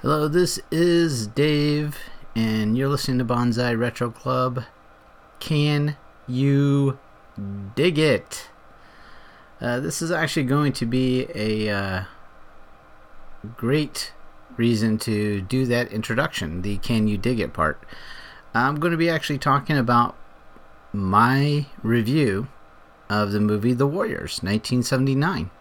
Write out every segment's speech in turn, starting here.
Hello, this is Dave, and you're listening to Bonsai Retro Club. Can you dig it? This is actually going to be a great reason to do that introduction, the Can You Dig It part. I'm going to be actually talking about my review of the movie The Warriors, 1979.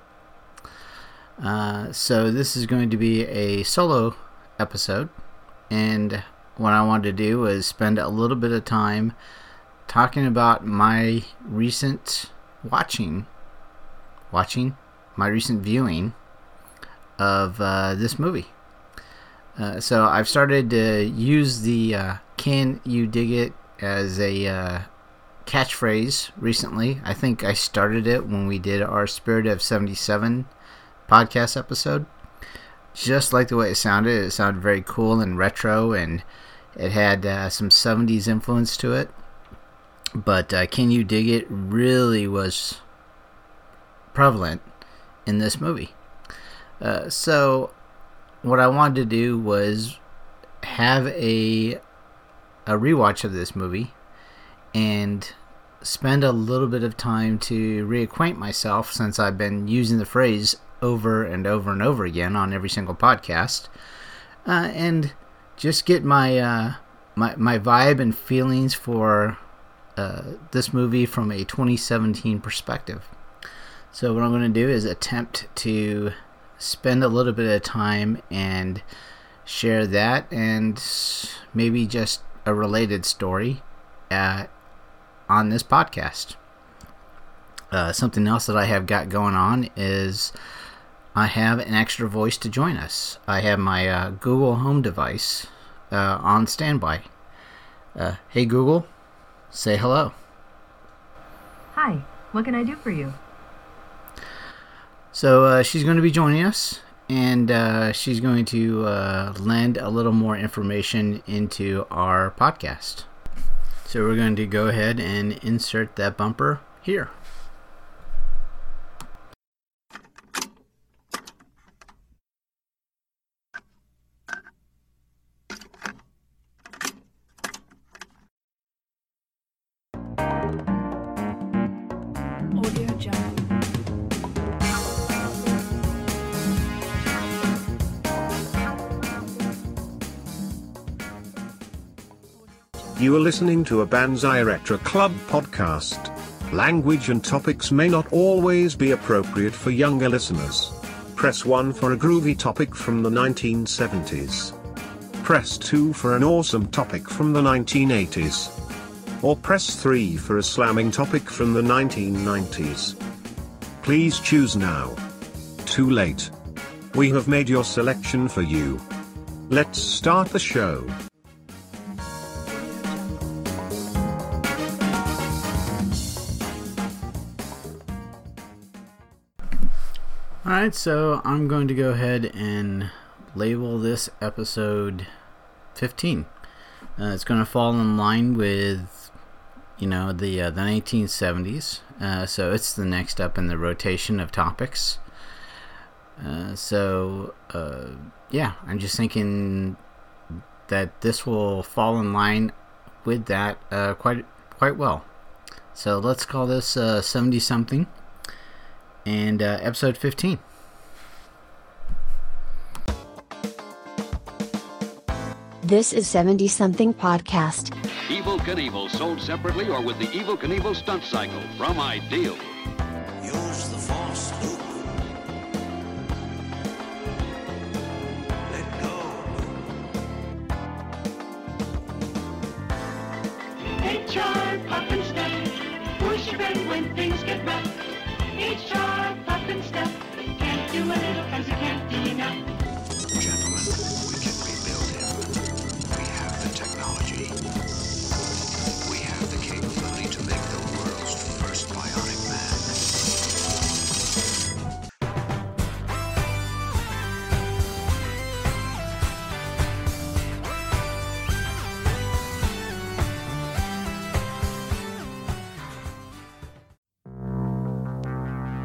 So this is going to be a solo episode, and what I wanted to do was spend a little bit of time talking about my recent my recent viewing of this movie. So I've started to use the Can You Dig It as a catchphrase recently. I think I started it when we did our Spirit of 77 podcast episode. Just like the way it sounded very cool and retro, and it had some 70s influence to it. But Can You Dig It really was prevalent in this movie. So what I wanted to do was have a rewatch of this movie and spend a little bit of time to reacquaint myself, since I've been using the phrase over and over and over again on every single podcast, and just get my my vibe and feelings for this movie from a 2017 perspective. So what I'm going to do is attempt to spend a little bit of time and share that, and maybe just a related story on this podcast. Something else that I have got going on is I have an extra voice to join us. I have my Google Home device on standby. Hey Google, say hello. Hi, what can I do for you? So she's going to be joining us, and she's going to lend a little more information into our podcast. So we're going to go ahead and insert that bumper here. You are listening to a Bonsai Retro Club podcast. Language and topics may not always be appropriate for younger listeners. Press 1 for a groovy topic from the 1970s. Press 2 for an awesome topic from the 1980s. Or press 3 for a slamming topic from the 1990s. Please choose now. Too late. We have made your selection for you. Let's start the show. Alright, so I'm going to go ahead and label this episode 15. It's going to fall in line with, the 1970s. So it's the next up in the rotation of topics. I'm just thinking that this will fall in line with that quite well. So let's call this 70-something. And episode 15. This is 70-something podcast. Evel Knievel, sold separately or with the Evel Knievel stunt cycle from Ideal. Use the force, Luke. Let go. HR pop and step. Push your bed when things get rough. HR pop and step. Can't do a little 'cause you can't do enough. Gentlemen, we can rebuild him. We have the technology. We have the capability to make the world's first bionic man.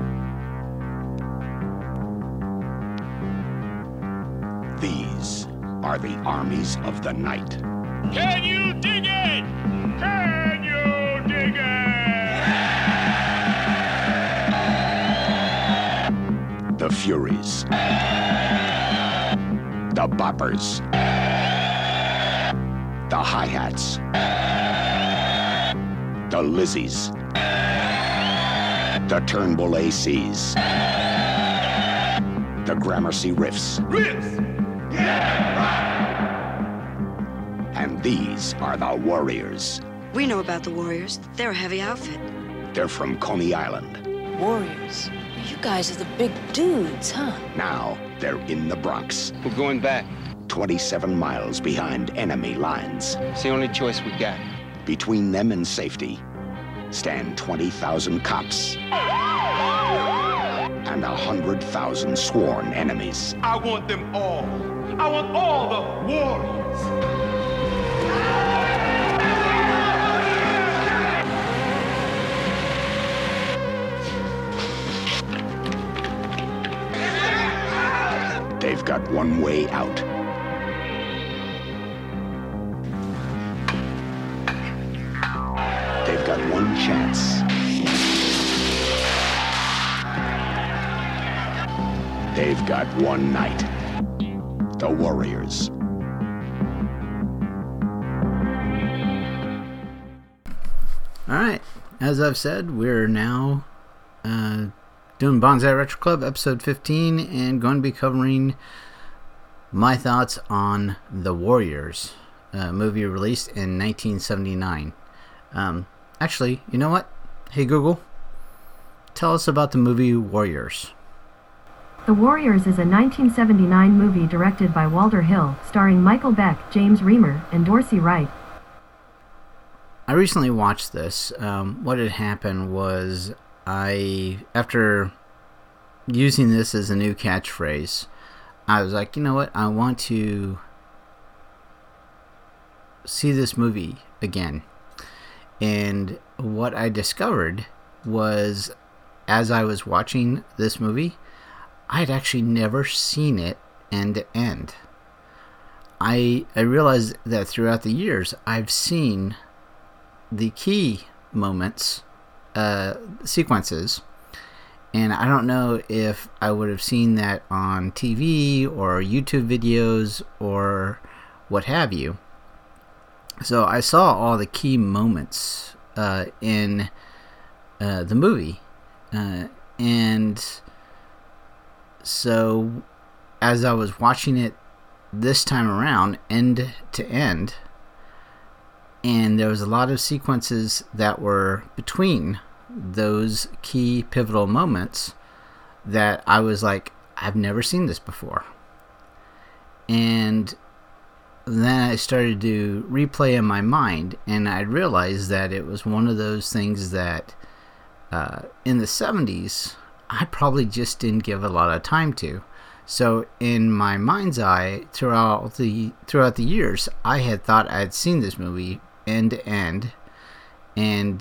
These are the armies of the night. Can you dig it? Can you dig it? The Furies. The Boppers. The Hi-Hats. The Lizzies. The Turnbull ACs. The Gramercy Riffs. Riffs! Yeah, And these are the Warriors. We know about the Warriors. They're a heavy outfit. They're from Coney Island. Warriors? You guys are the big dudes, huh? Now they're in the Bronx. We're going back. 27 miles behind enemy lines. It's the only choice we got. Between them and safety stand 20,000 cops and 100,000 sworn enemies. I want them all. I want all the warriors. They've got one way out. They've got one chance. They've got one night. The Warriors. All right. As I've said, we're now doing Bonsai Retro Club episode 15 and going to be covering my thoughts on The Warriors, a movie released in 1979. Actually, you know what? Hey Google, tell us about the movie Warriors. The Warriors is a 1979 movie directed by Walter Hill, starring Michael Beck, James Remar, and Dorsey Wright. I recently watched this. What had happened was after using this as a new catchphrase, I was like, you know what? I want to see this movie again. And what I discovered was, as I was watching this movie, I had actually never seen it end to end. I realized that throughout the years, I've seen the key moments, sequences, and I don't know if I would have seen that on TV or YouTube videos or what have you. So I saw all the key moments in the movie, and so as I was watching it this time around, end to end, and there was a lot of sequences that were between those key pivotal moments that I was like, I've never seen this before. And then I started to replay in my mind, and I realized that it was one of those things that in the 70s I probably just didn't give a lot of time to. So in my mind's eye, throughout the years, I had thought I had seen this movie end to end, and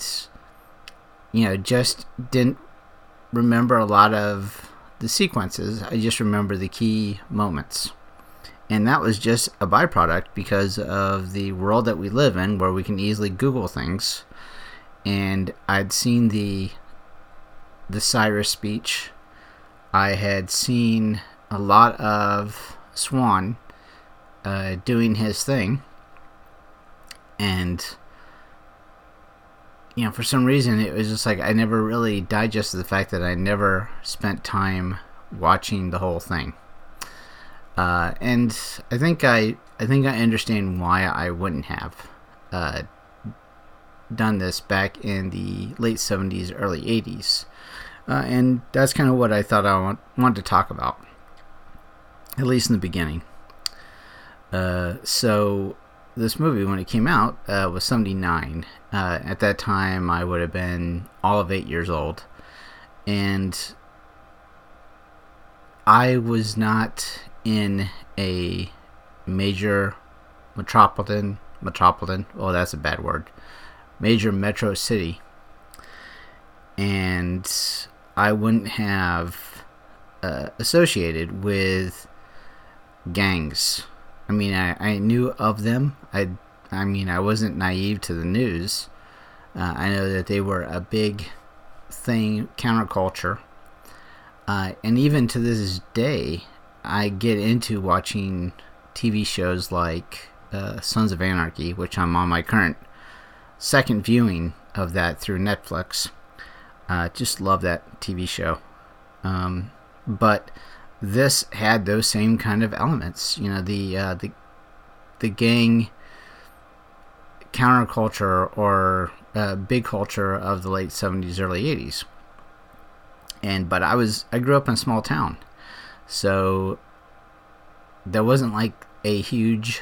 just didn't remember a lot of the sequences. I just remember the key moments, and that was just a byproduct because of the world that we live in, where we can easily Google things. And I'd seen the Cyrus speech. I had seen a lot of Swan doing his thing, and for some reason it was just like I never really digested the fact that I never spent time watching the whole thing. And I think I understand why I wouldn't have done this back in the late 70s, early 80s. And that's kind of what I thought I wanted to talk about, at least in the beginning. So this movie, when it came out, was 79. At that time, I would have been all of 8 years old. And I was not in a major metropolitan, oh, that's a bad word, major metro city. And I wouldn't have associated with gangs I mean, I knew of them. I mean, I wasn't naive to the news. I know that they were a big thing, counterculture. And even to this day, I get into watching TV shows like Sons of Anarchy, which I'm on my current second viewing of that through Netflix. Just love that TV show. But this had those same kind of elements. You know, the gang counterculture or big culture of the late 70s, early 80s. But I grew up in a small town, so there wasn't like a huge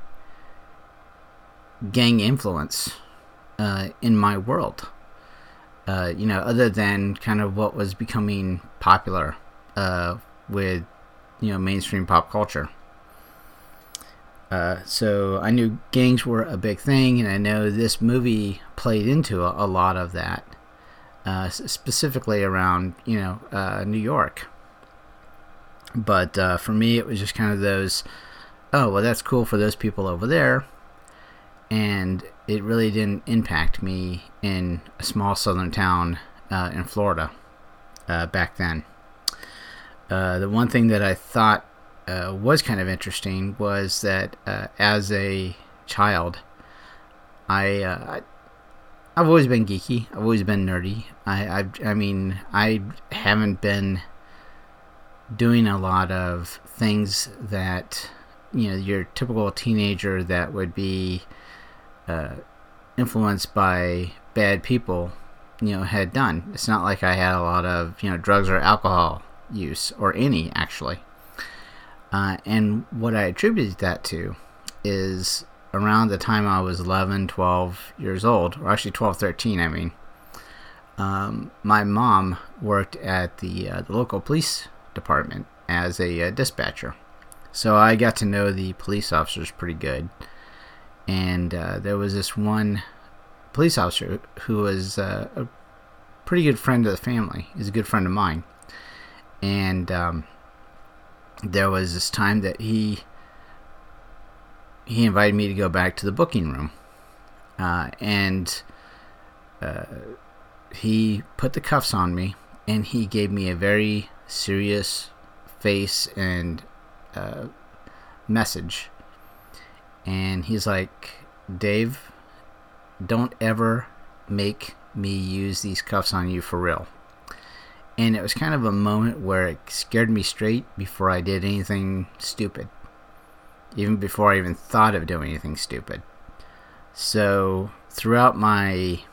gang influence in my world. You know, other than kind of what was becoming popular with, you know, mainstream pop culture. So I knew gangs were a big thing, and I know this movie played into a lot of that, specifically around, you know, New York. But for me, it was just kind of those, oh, well, that's cool for those people over there, and it really didn't impact me in a small southern town in Florida back then. The one thing that I thought was kind of interesting was that as a child, I've always been geeky. I've always been nerdy. I mean, I haven't been doing a lot of things that, you know, your typical teenager that would be influenced by bad people, you know, had done. It's not like I had a lot of, you know, drugs or alcohol use, or any, actually. And what I attributed that to is around the time I was 11, 12 years old, or actually 12, 13, I mean, my mom worked at the local police department as a dispatcher. So I got to know the police officers pretty good. And there was this one police officer who was a pretty good friend of the family. He's a good friend of mine. And there was this time that he invited me to go back to the booking room. And he put the cuffs on me, and he gave me a very serious face and message. And he's like, Dave, don't ever make me use these cuffs on you for real. And it was kind of a moment where it scared me straight before I did anything stupid. Even before I even thought of doing anything stupid. So throughout my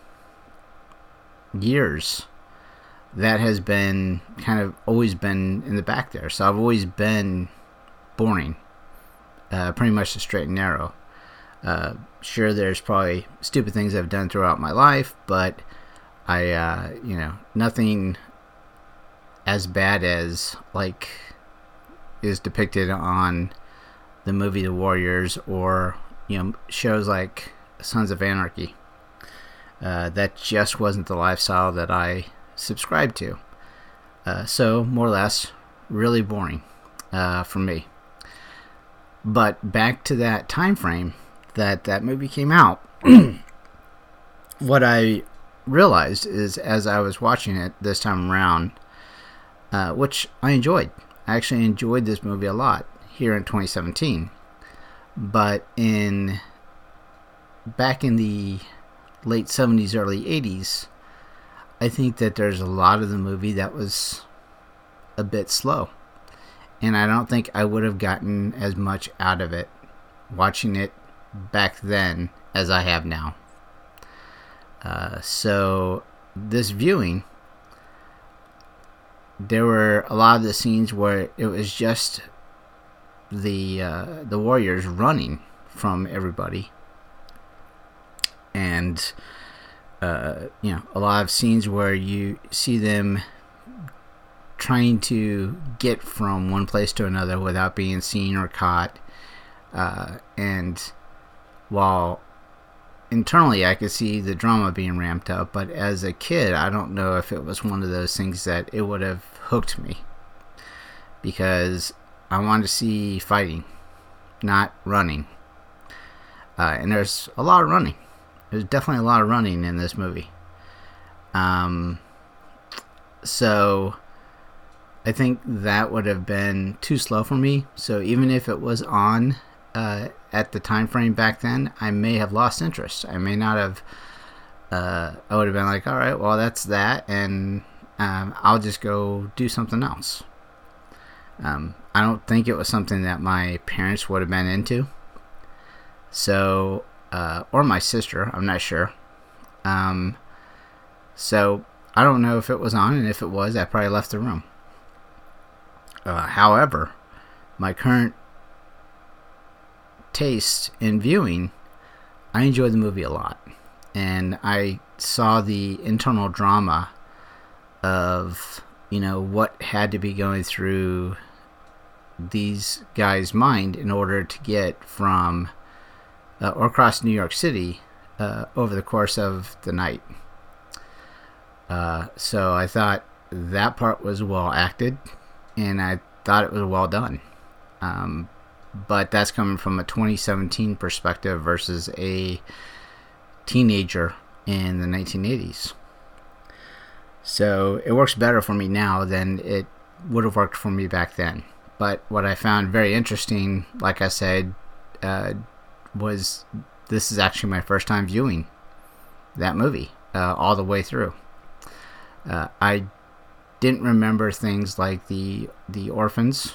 years, that has been kind of always been in the back there. So I've always been boring. Pretty much the straight and narrow. Sure, there's probably stupid things I've done throughout my life, but I, you know, nothing as bad as, like, is depicted on the movie The Warriors, or, you know, shows like Sons of Anarchy. That just wasn't the lifestyle that I subscribed to. So, more or less, really boring for me. But back to that time frame that movie came out, what I realized is, as I was watching it this time around, which I enjoyed. I actually enjoyed this movie a lot here in 2017. But back in the late 70s, early 80s, I think that there's a lot of the movie that was a bit slow. And I don't think I would have gotten as much out of it watching it back then as I have now. So this viewing, there were a lot of the scenes where it was just the Warriors running from everybody. And, you know, a lot of scenes where you see them trying to get from one place to another without being seen or caught. And while internally I could see the drama being ramped up, but as a kid, I don't know if it was one of those things that it would have hooked me, because I wanted to see fighting. not running. And there's a lot of running. There's definitely a lot of running in this movie. So I think that would have been too slow for me. So even if it was on at the time frame back then, I may have lost interest. I may not have. I would have been like, all right, well, that's that, and I'll just go do something else. I don't think it was something that my parents would have been into. So, or my sister, I'm not sure. So I don't know if it was on, and if it was, I probably left the room. However, my current taste in viewing, I enjoyed the movie a lot. And I saw the internal drama of, what had to be going through these guys' mind in order to get from or across New York City over the course of the night. So I thought that part was well acted, and I thought it was well done. But that's coming from a 2017 perspective versus a teenager in the 1980s. So it works better for me now than it would have worked for me back then. But what I found very interesting, like I said, was this is actually my first time viewing that movie all the way through. I didn't remember things like the orphans,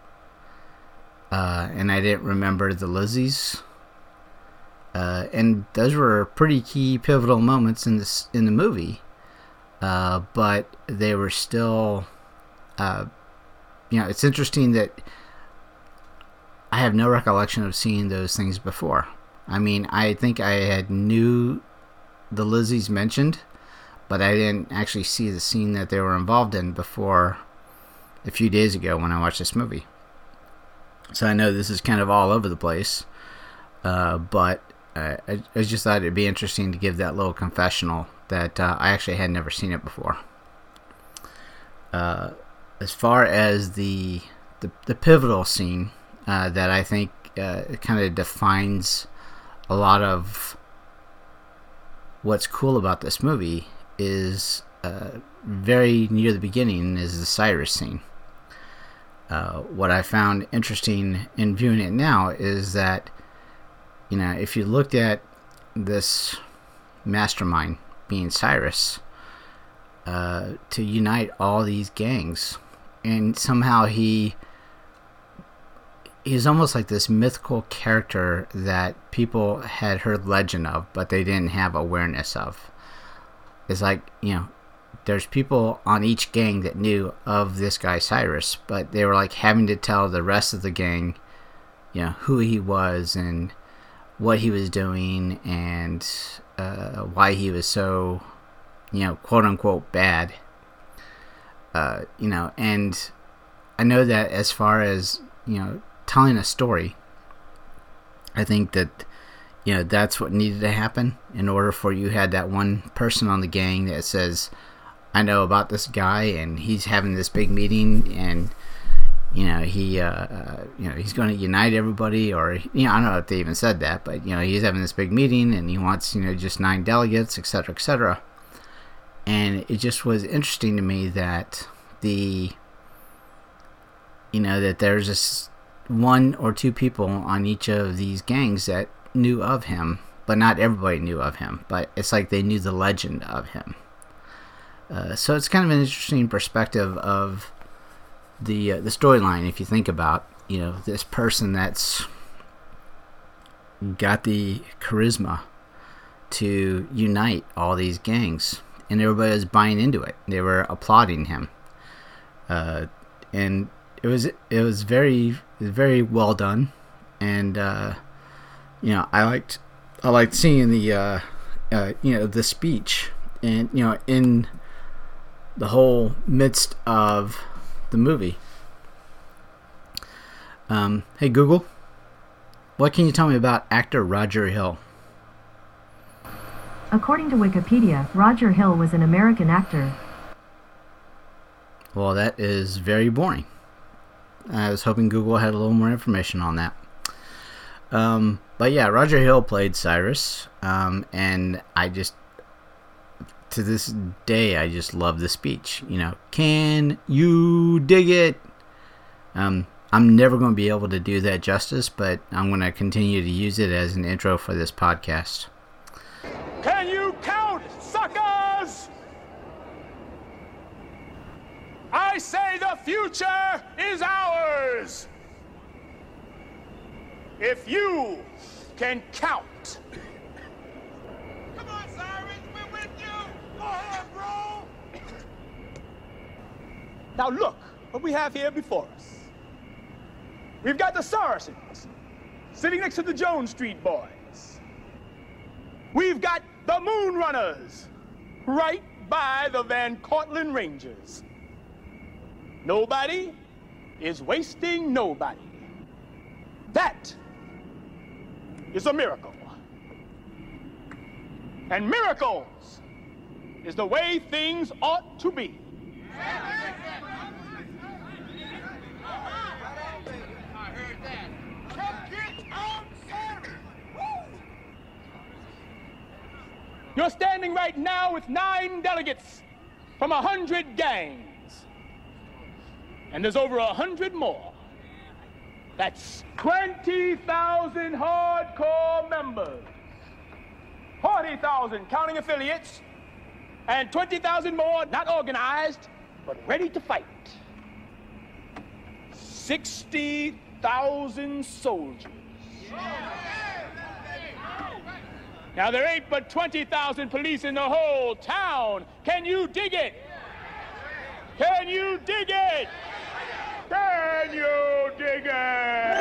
and I didn't remember the Lizzies, and those were pretty key pivotal moments in the movie. But they were still, it's interesting that I have no recollection of seeing those things before. I mean, I think I had knew the Lizzies mentioned, but I didn't actually see the scene that they were involved in before a few days ago when I watched this movie. So I know this is kind of all over the place, but I just thought it'd be interesting to give that little confessional that I actually had never seen it before. As far as the pivotal scene that I think kind of defines a lot of what's cool about this movie is very near the beginning is the Cyrus scene. What I found interesting in viewing it now is that, if you looked at this mastermind being Cyrus, to unite all these gangs, and somehow he's almost like this mythical character that people had heard legend of, but they didn't have awareness of. It's like, there's people on each gang that knew of this guy Cyrus, but they were like having to tell the rest of the gang, who he was and what he was doing and why he was so, quote unquote bad. And I know that as far as, telling a story, I think that, that's what needed to happen in order for you had that one person on the gang that says, I know about this guy and he's having this big meeting and, he's going to unite everybody, or, I don't know if they even said that, but, he's having this big meeting and he wants, just 9 delegates, etc., etc. And it just was interesting to me that that there's just 1 or 2 people on each of these gangs that knew of him, but not everybody knew of him, but it's like they knew the legend of him. So it's kind of an interesting perspective of the storyline if you think about, this person that's got the charisma to unite all these gangs, and everybody was buying into it. They were applauding him, and it was very well done, and I liked seeing the the speech, and in the whole midst of the movie. Hey Google, what can you tell me about actor Roger Hill? According to Wikipedia, Roger Hill was an American actor. Well, that is very boring. I was hoping Google had a little more information on that. But yeah, Roger Hill played Cyrus, and I just, to this day, I just love the speech. You know, can you dig it? I'm never going to be able to do that justice, but I'm going to continue to use it as an intro for this podcast. Can you count, suckers? I say the future is ours. If you can count. Come on, Cyrus, we're with you. Go ahead, bro. Now look what we have here before us. We've got the Saracens sitting next to the Jones Street Boys. We've got the Moon Runners right by the Van Cortlandt Rangers. Nobody is wasting nobody. That is a miracle. And miracles is the way things ought to be. You're standing right now with 9 delegates from 100 gangs. And there's over 100 more. That's 20,000 hardcore members. 40,000 counting affiliates. And 20,000 more not organized, but ready to fight. 60,000 soldiers. Now, there ain't but 20,000 police in the whole town. Can you dig it? Can you dig it? Can you dig it?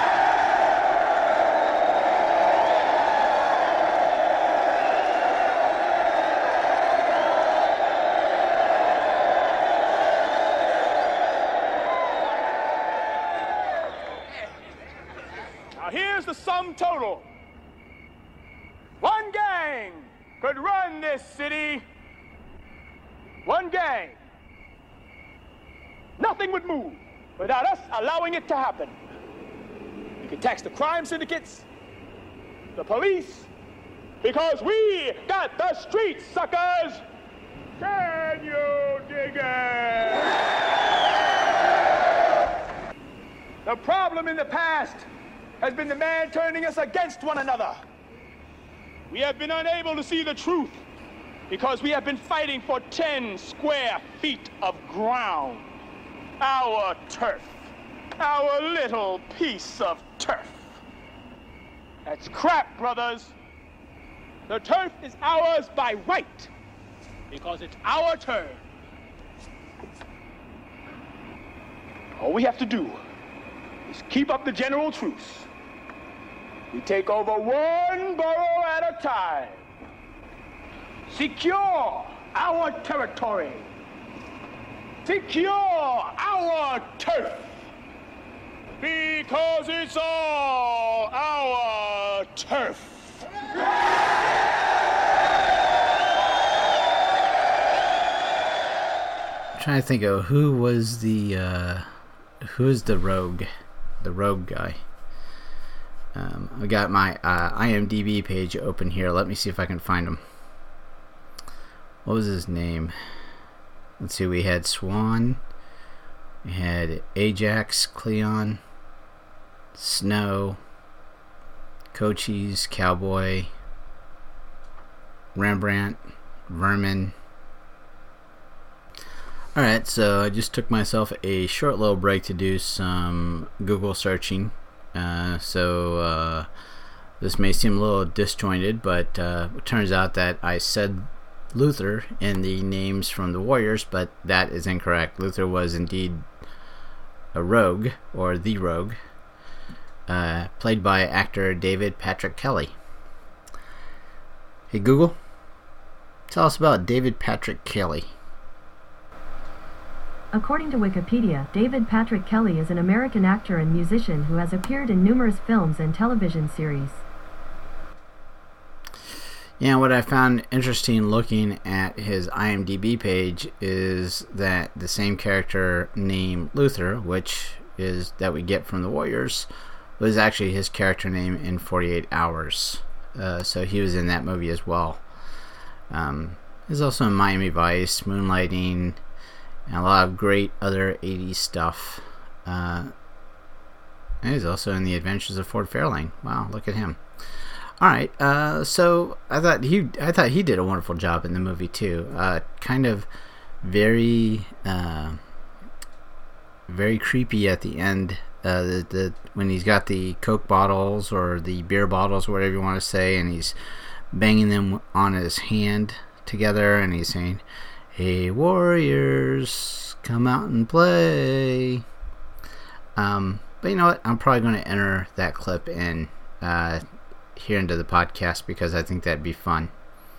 Now, here's the sum total. One gang could run this city. One gang. Nothing would move without us allowing it to happen. We could tax the crime syndicates, the police, because we got the streets, suckers. Can you dig it? The problem in the past has been the man turning us against one another. We have been unable to see the truth because we have been fighting for 10 square feet of ground. Our turf. Our little piece of turf. That's crap, brothers. The turf is ours by right because it's our turn. All we have to do is keep up the general truce. We take over one borough at a time. Secure our territory. Secure our turf. Because it's all our turf. I'm trying to think of who's the rogue guy. I got my IMDb page open here. Let me see if I can find him. What was his name? Let's see. We had Swan. We had Ajax, Cleon, Snow, Cochise, Cowboy, Rembrandt, Vermin. Alright, so I just took myself a short little break to do some Google searching. So this may seem a little disjointed, but it turns out that I said Luther in the names from the Warriors, but that is incorrect. Luther was indeed a rogue, or the rogue, played by actor David Patrick Kelly. Hey Google, tell us about David Patrick Kelly. According to Wikipedia, David Patrick Kelly is an American actor and musician who has appeared in numerous films and television series. Yeah, what I found interesting looking at his IMDb page is that the same character named Luther, which is that we get from the Warriors, was actually his character name in 48 Hours. So he was in that movie as well. He's also in Miami Vice, Moonlighting, and a lot of great other 80s stuff. And he's also in The Adventures of Ford Fairlane. Wow, look at him. All right, so I thought he did a wonderful job in the movie too. Kind of very creepy at the end. When he's got the Coke bottles or the beer bottles, whatever you want to say, and he's banging them on his hand together, and he's saying, "Hey Warriors, come out and play." But you know what? I'm probably going to enter that clip in here into the podcast because I think that'd be fun.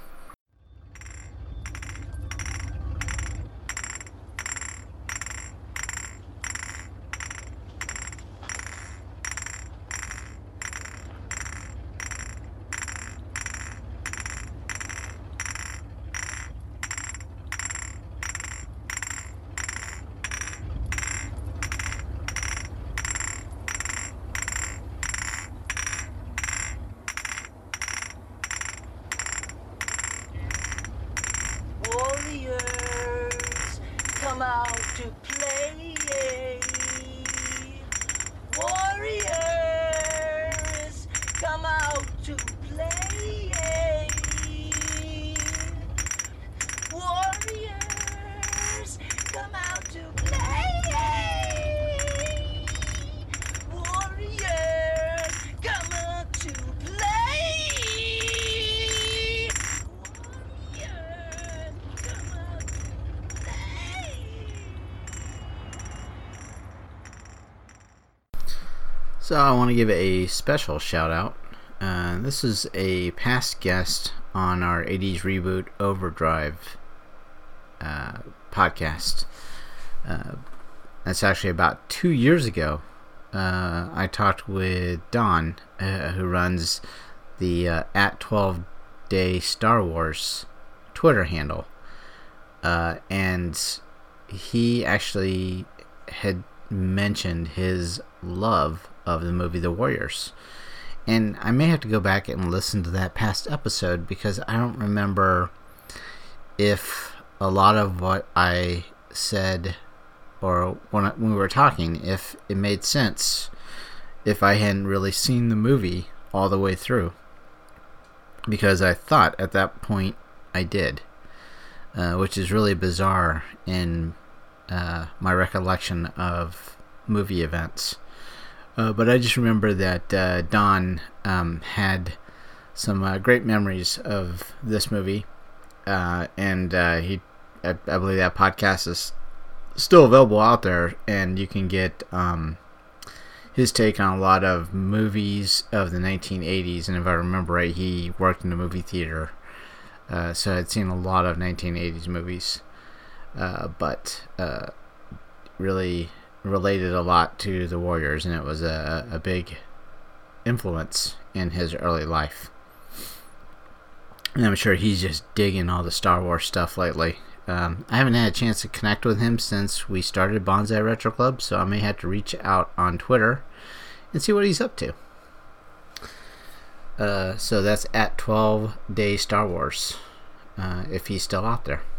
Warriors, come out to play. Warriors, come out to play. Warriors, come out to play. Warriors, come out to play. So I want to give a special shout out. This is a past guest on our 80s Reboot Overdrive podcast. That's actually about 2 years ago. I talked with Don, who runs the at 12 Day Star Wars Twitter handle. And he actually had mentioned his love of the movie The Warriors. And I may have to go back and listen to that past episode because I don't remember if a lot of what I said or when we were talking, if it made sense if I hadn't really seen the movie all the way through. Because I thought at that point I did. Which is really bizarre in my recollection of movie events. But I just remember that Don had some great memories of this movie, and I believe that podcast is still available out there, and you can get his take on a lot of movies of the 1980s. And if I remember right, he worked in a movie theater, so I'd seen a lot of 1980s movies, but really related a lot to the Warriors, and it was a big influence in his early life. And I'm sure he's just digging all the Star Wars stuff lately. I haven't had a chance to connect with him since we started Bonsai Retro Club, so I may have to reach out on Twitter and see what he's up to. So that's at 12 Day Star Wars, if he's still out there.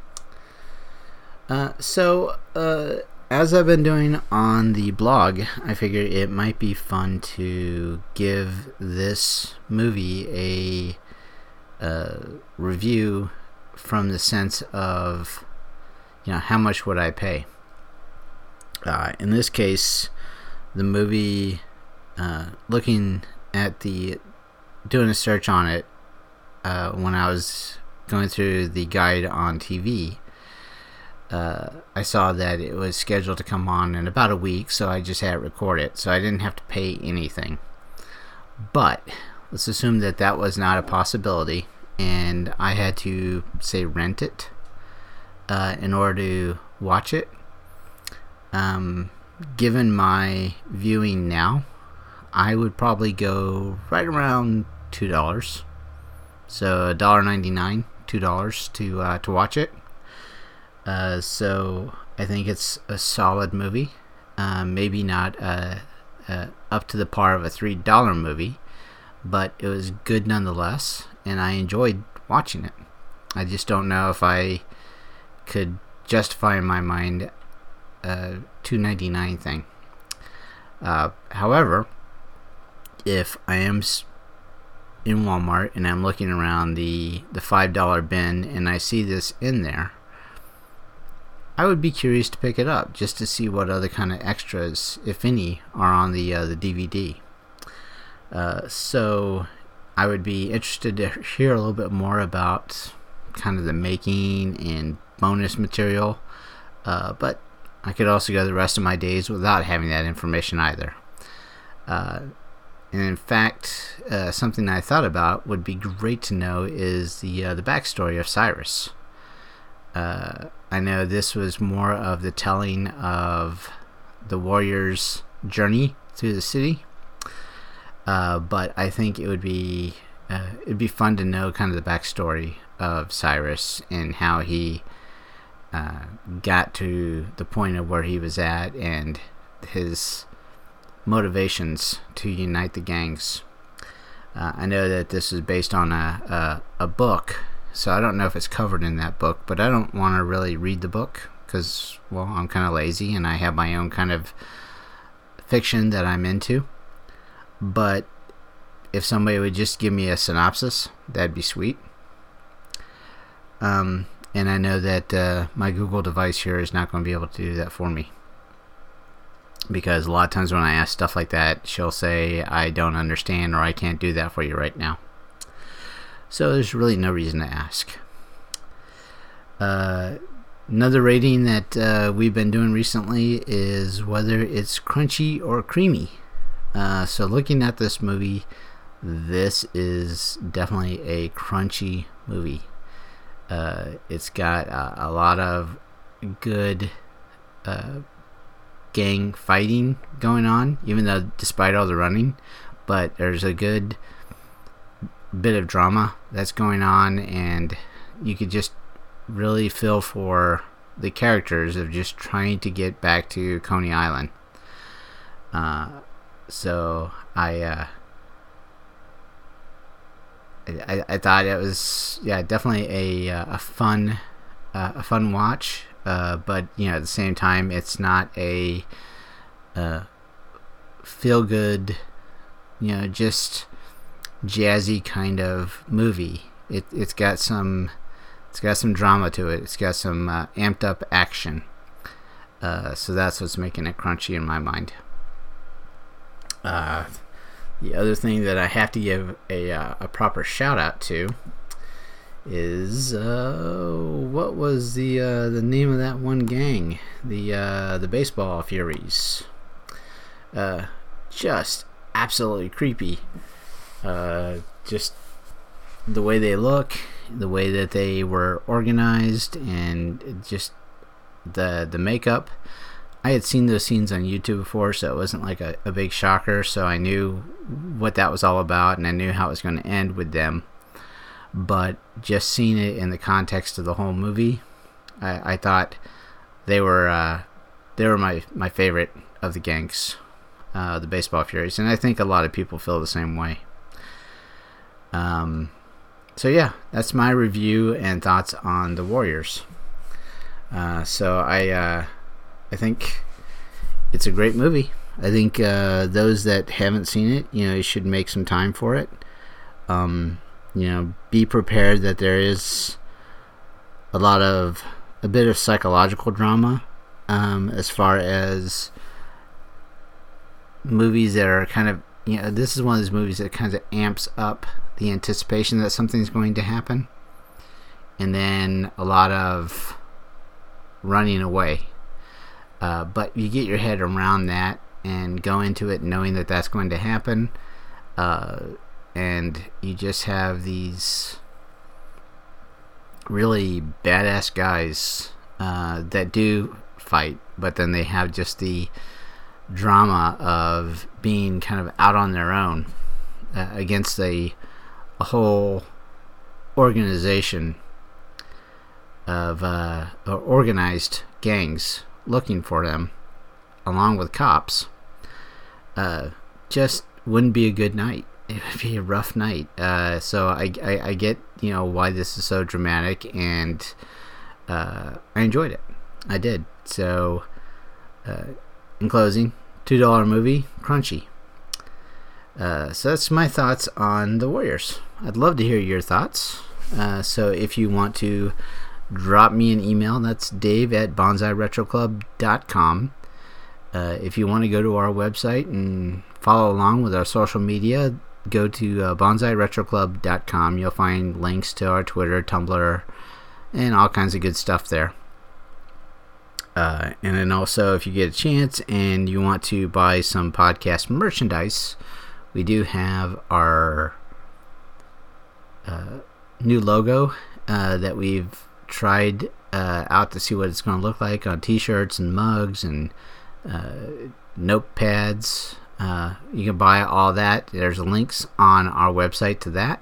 As I've been doing on the blog, I figured it might be fun to give this movie a review from the sense of, how much would I pay? In this case, the movie, looking at doing a search on it, when I was going through the guide on TV, I saw that it was scheduled to come on in about a week, so I just had it recorded, so I didn't have to pay anything. But let's assume that that was not a possibility, and I had to, say, rent it in order to watch it. Given my viewing now, I would probably go right around $2. So $1.99, $2 to watch it. So I think it's a solid movie. Maybe not a up to the par of a $3 movie, but it was good nonetheless, and I enjoyed watching it. I just don't know if I could justify in my mind a $2.99 thing. However, if I am in Walmart and I'm looking around the $5 bin and I see this in there, I would be curious to pick it up just to see what other kind of extras, if any, are on the DVD. So I would be interested to hear a little bit more about kind of the making and bonus material, but I could also go the rest of my days without having that information either. And in fact, something I thought about would be great to know is the backstory of Cyrus. I know this was more of the telling of the warriors' journey through the city, but I think it'd be fun to know kind of the backstory of Cyrus and how he got to the point of where he was at and his motivations to unite the gangs. I know that this is based on a book, so I don't know if it's covered in that book, but I don't want to really read the book because, well, I'm kind of lazy and I have my own kind of fiction that I'm into. But if somebody would just give me a synopsis, that'd be sweet. And I know that my Google device here is not going to be able to do that for me, because a lot of times when I ask stuff like that, she'll say I don't understand or I can't do that for you right now. So there's really no reason to ask. Another rating that we've been doing recently is whether it's crunchy or creamy. So looking at this movie, this is definitely a crunchy movie. It's got a lot of good gang fighting going on, even though despite all the running, but there's a good bit of drama that's going on, and you could just really feel for the characters of just trying to get back to Coney Island. So I thought it was definitely a fun watch, but at the same time it's not a feel good, just jazzy kind of movie. It's got some drama to it. It's got some amped up action. So that's what's making it crunchy in my mind. The other thing that I have to give a proper shout out to is what was the name of that one gang? The Baseball Furies. Just absolutely creepy. Just the way they look, the way that they were organized, and just the makeup. I had seen those scenes on YouTube before, so it wasn't like a big shocker, so I knew what that was all about, and I knew how it was going to end with them. But just seeing it in the context of the whole movie, I thought they were my favorite of the gangs, the Baseball Furies, and I think a lot of people feel the same way. So yeah, that's my review and thoughts on the Warriors. So I think it's a great movie. I think those that haven't seen it, you should make some time for it. Be prepared that there is a bit of psychological drama, as far as movies that are kind of, this is one of those movies that kind of amps up the anticipation that something's going to happen, and then a lot of running away. But you get your head around that and go into it knowing that that's going to happen, and you just have these really badass guys that do fight, but then they have just the drama of being kind of out on their own against a whole organization of organized gangs looking for them, along with cops. just wouldn't be a good night. It would be a rough night. So I get, why this is so dramatic, and I enjoyed it. I did. So, in closing, $2 movie, crunchy. So that's my thoughts on The Warriors. I'd love to hear your thoughts. So if you want to drop me an email, that's dave@bonsairetroclub.com. If you want to go to our website and follow along with our social media, go to bonsairetroclub.com. You'll find links to our Twitter, Tumblr, and all kinds of good stuff there. And then also, if you get a chance and you want to buy some podcast merchandise, we do have our new logo that we've tried out to see what it's going to look like on t-shirts and mugs and notepads. You can buy all that. There's links on our website to that.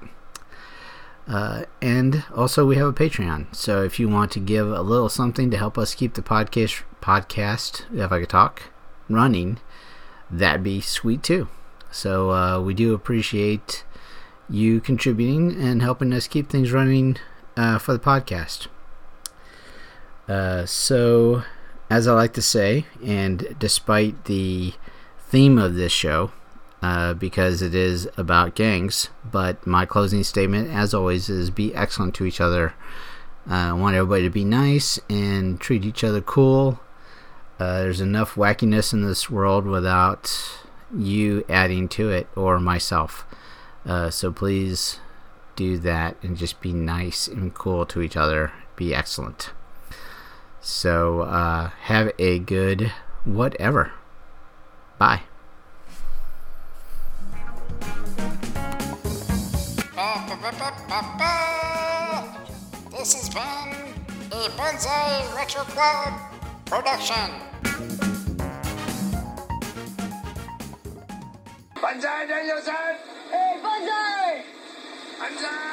And also we have a Patreon. So if you want to give a little something to help us keep the podcast, if I could talk, running, that'd be sweet too. So we do appreciate you contributing and helping us keep things running for the podcast. So as I like to say, and despite the theme of this show, because it is about gangs, but my closing statement, as always, is be excellent to each other. I want everybody to be nice and treat each other cool. There's enough wackiness in this world without you adding to it, or myself. So please do that and just be nice and cool to each other. Be excellent. So have a good whatever. Bye. This has been a Bonsai Retro Club production. Bonsai Danielson! Hey, Bonsai! Bonsai!